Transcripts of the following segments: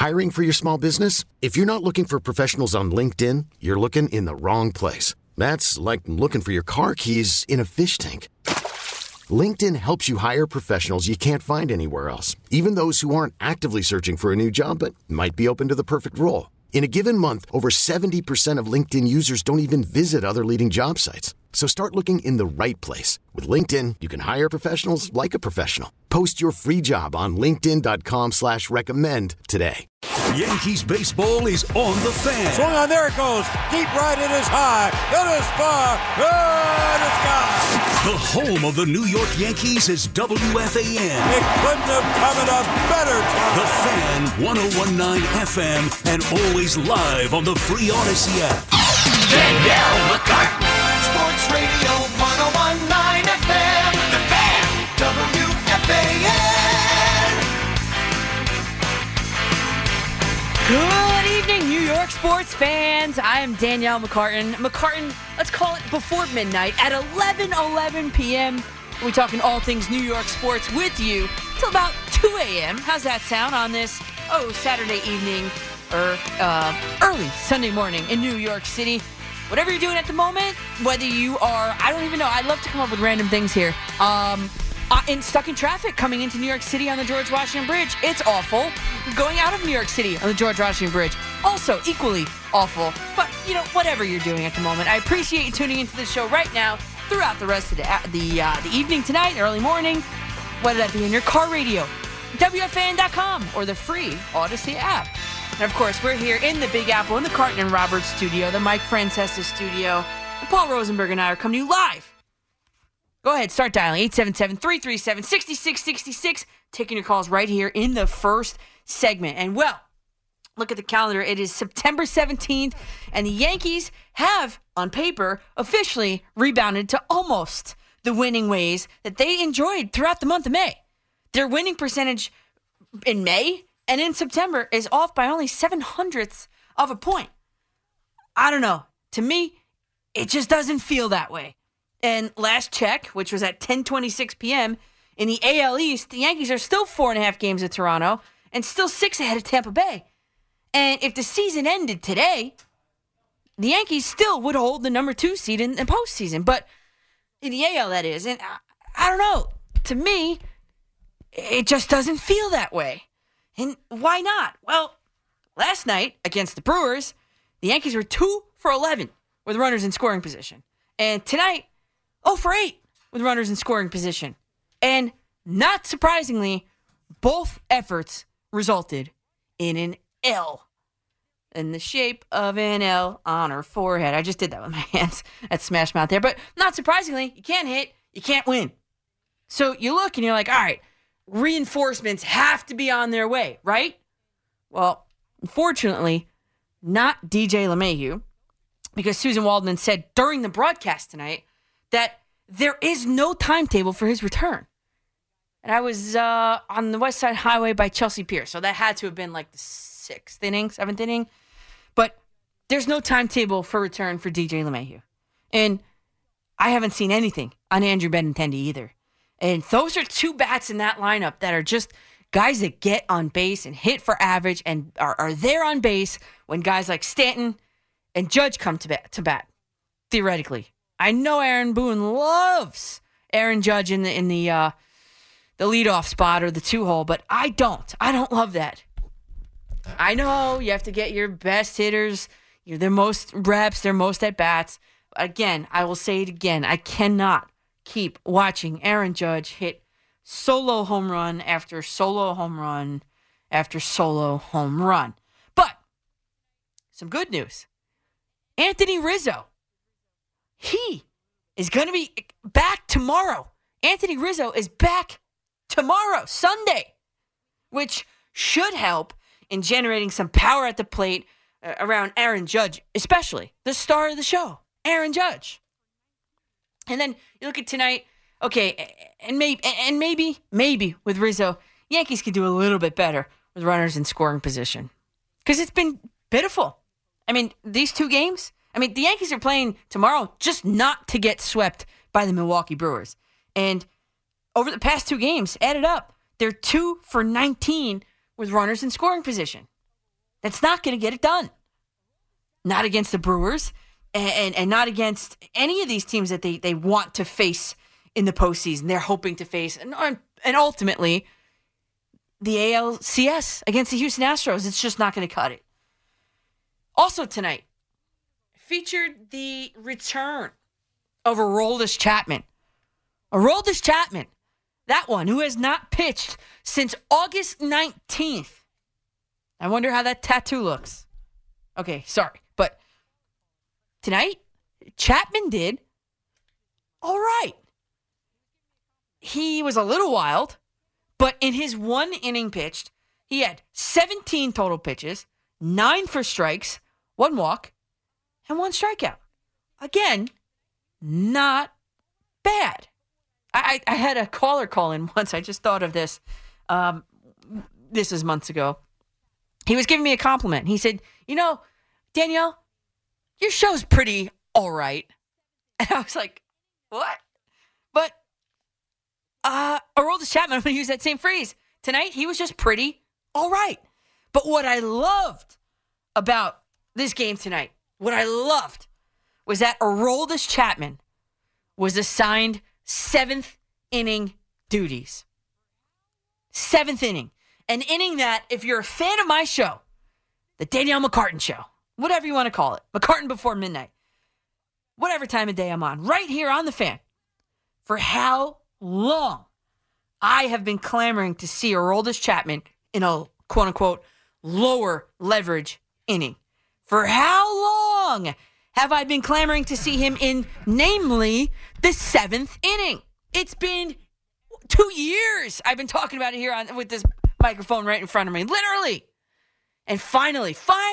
Hiring for your small business? If you're not looking for professionals on LinkedIn, you're looking in the wrong place. That's like looking for your car keys in a fish tank. LinkedIn helps you hire professionals you can't find anywhere else, even those who aren't actively searching for a new job but might be open to the perfect role. In a given month, over 70% of LinkedIn users don't even visit other leading job sites. So start looking in the right place. With LinkedIn, you can hire professionals like a professional. Post your free job on linkedin.com/recommend today. Yankees baseball is on the Fan. Swung on, there it goes. Deep right, it is high. It is far. Good, it's gone. The home of the New York Yankees is WFAN. It couldn't have come at a better time. The Fan, 101.9 FM, and always live on the free Odyssey app. Danielle McCartan. Sports Radio 101.9 FM. The Fan, WFAN. Good evening, New York sports fans. I am Danielle McCartan. McCartan, let's call it before midnight at 11:11 p.m. We're talking all things New York sports with you till about 2 a.m. How's that sound on this, Saturday evening or early Sunday morning in New York City? Whatever you're doing at the moment, whether you are, I don't even know, I'd love to come up with random things here. Stuck in traffic coming into New York City on the George Washington Bridge. It's awful. Going out of New York City on the George Washington Bridge, also equally awful. But, whatever you're doing at the moment, I appreciate you tuning into the show right now throughout the rest of the evening tonight, early morning, whether that be in your car radio, WFAN.com, or the free Odyssey app. And, of course, we're here in the Big Apple, in the Carton and Roberts studio, the Mike Francesa studio. And Paul Rosenberg and I are coming to you live. Go ahead, start dialing 877-337-6666. Taking your calls right here in the first segment. And, well, look at the calendar. It is September 17th, and the Yankees have, on paper, officially rebounded to almost the winning ways that they enjoyed throughout the month of May. Their winning percentage in May and in September is off by only 0.07 of a point. I don't know. To me, it just doesn't feel that way. And last check, which was at 10:26 p.m., in the AL East, the Yankees are still 4.5 games of Toronto and still 6 ahead of Tampa Bay. And if the season ended today, the Yankees still would hold the number 2 seed in the postseason. But in the AL, that is. And I don't know. To me, it just doesn't feel that way. And why not? Well, last night against the Brewers, the Yankees were 2 for 11 with runners in scoring position. And tonight, 0 for 8 with runners in scoring position. And not surprisingly, both efforts resulted in an L in the shape of an L on her forehead. I just did that with my hands at Smash Mouth there. But not surprisingly, you can't hit, you can't win. So you look and you're like, all right, reinforcements have to be on their way, right? Well, unfortunately, not DJ LeMahieu, because Susan Waldman said during the broadcast tonight that there is no timetable for his return. And I was on the West Side Highway by Chelsea Pier, so that had to have been like the 7th inning. But there's no timetable for return for DJ LeMahieu. And I haven't seen anything on Andrew Benintendi either. And those are 2 bats in that lineup that are just guys that get on base and hit for average and are there on base when guys like Stanton and Judge come to bat, theoretically. I know Aaron Boone loves Aaron Judge in the leadoff spot or the 2-hole, but I don't. I don't love that. I know you have to get your best hitters, their most reps, their most at-bats. Again, I will say it again. I cannot keep watching Aaron Judge hit solo home run after solo home run after solo home run. But some good news. Anthony Rizzo, he is going to be back tomorrow. Anthony Rizzo is back tomorrow, Sunday, which should help in generating some power at the plate around Aaron Judge, especially the star of the show, Aaron Judge. And then you look at tonight, okay, and maybe with Rizzo, Yankees could do a little bit better with runners in scoring position. Because it's been pitiful. I mean, these 2 games, the Yankees are playing tomorrow just not to get swept by the Milwaukee Brewers. And over the past 2 games, added up, they're 2 for 19 with runners in scoring position. That's not going to get it done. Not against the Brewers and not against any of these teams that they want to face in the postseason. They're hoping to face. And ultimately, the ALCS against the Houston Astros. It's just not going to cut it. Also tonight, featured the return of Aroldis Chapman. Aroldis Chapman, that one who has not pitched since August 19th. I wonder how that tattoo looks. Okay, sorry. But tonight, Chapman did all right. He was a little wild, but in his 1 inning pitched, he had 17 total pitches, 9 for strikes, 1 walk, and 1 strikeout. Again, not bad. I had a caller call in once. I just thought of this. This is months ago. He was giving me a compliment. He said, Danielle, your show's pretty all right. And I was like, what? But Aroldis Chapman, I'm going to use that same phrase. Tonight, he was just pretty all right. But what I loved about this game tonight, what I loved was that Aroldis Chapman was assigned 7th inning duties. 7th inning. An inning that, if you're a fan of my show, the Danielle McCartan Show, whatever you want to call it, McCartan Before Midnight, whatever time of day I'm on, right here on The Fan, for how long I have been clamoring to see Aroldis Chapman in a quote-unquote lower leverage inning. For how long have I been clamoring to see him in, namely, the 7th inning? It's been 2 years I've been talking about it here with this microphone right in front of me, literally. And finally,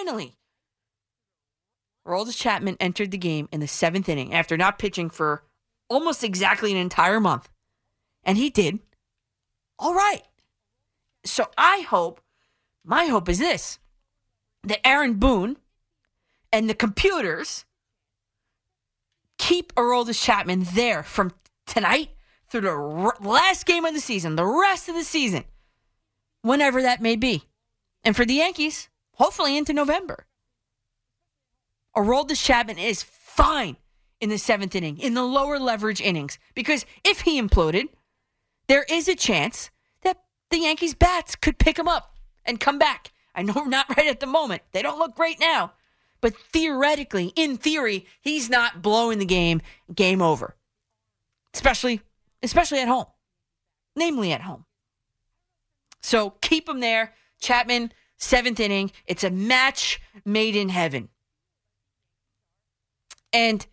Aroldis Chapman entered the game in the 7th inning after not pitching for almost exactly an entire month. And he did all right. So my hope is this, that Aaron Boone and the computers keep Aroldis Chapman there from tonight through the last game of the season, the rest of the season, whenever that may be. And for the Yankees, hopefully into November. Aroldis Chapman is fine in the 7th inning, in the lower leverage innings, because if he imploded, there is a chance that the Yankees' bats could pick him up and come back. I know not right at the moment. They don't look great now. But theoretically, in theory, he's not blowing the game over. Especially at home. Namely at home. So keep him there. Chapman, 7th inning. It's a match made in heaven. And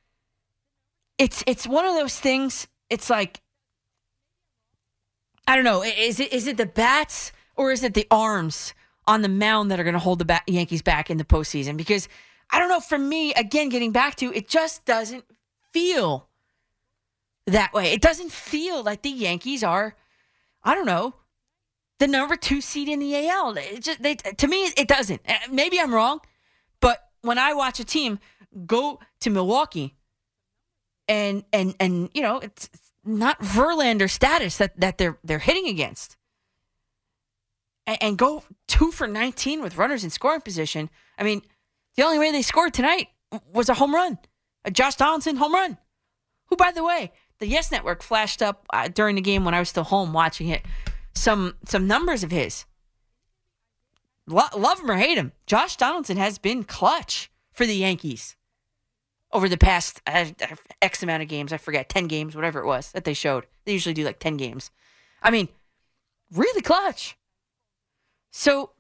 it's one of those things, it's like, I don't know, is it the bats or is it the arms on the mound that are going to hold the Yankees back in the postseason? Because, I don't know, for me, again, getting back to, it just doesn't feel that way. It doesn't feel like the Yankees are, I don't know, the number 2 seed in the AL. To me, it doesn't. Maybe I'm wrong, but when I watch a team go to Milwaukee and it's not Verlander status that they're hitting against, and go 2 for 19 with runners in scoring position. I mean, the only way they scored tonight was a home run, a Josh Donaldson home run, who, by the way, the Yes Network flashed up during the game when I was still home watching it, some numbers of his. Love him or hate him, Josh Donaldson has been clutch for the Yankees over the past X amount of games. I forget, 10 games, whatever it was that they showed. They usually do like 10 games. I mean, really clutch. So,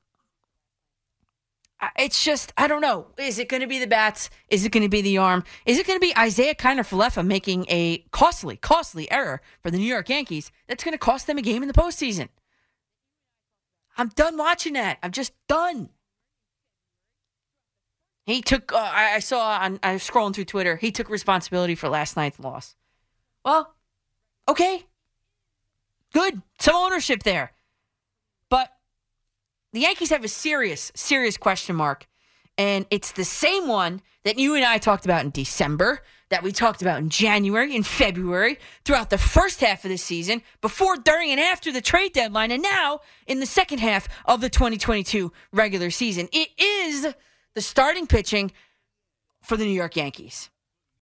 it's just, I don't know. Is it going to be the bats? Is it going to be the arm? Is it going to be Isaiah Kiner-Falefa making a costly error for the New York Yankees that's going to cost them a game in the postseason? I'm done watching that. I'm just done. He took, I was scrolling through Twitter, he took responsibility for last night's loss. Well, okay. Good. Some ownership there. But the Yankees have a serious question mark. And it's the same one that you and I talked about in December, that we talked about in January, in February, throughout the first half of the season, before, during, and after the trade deadline, and now in the second half of the 2022 regular season. It is the starting pitching for the New York Yankees.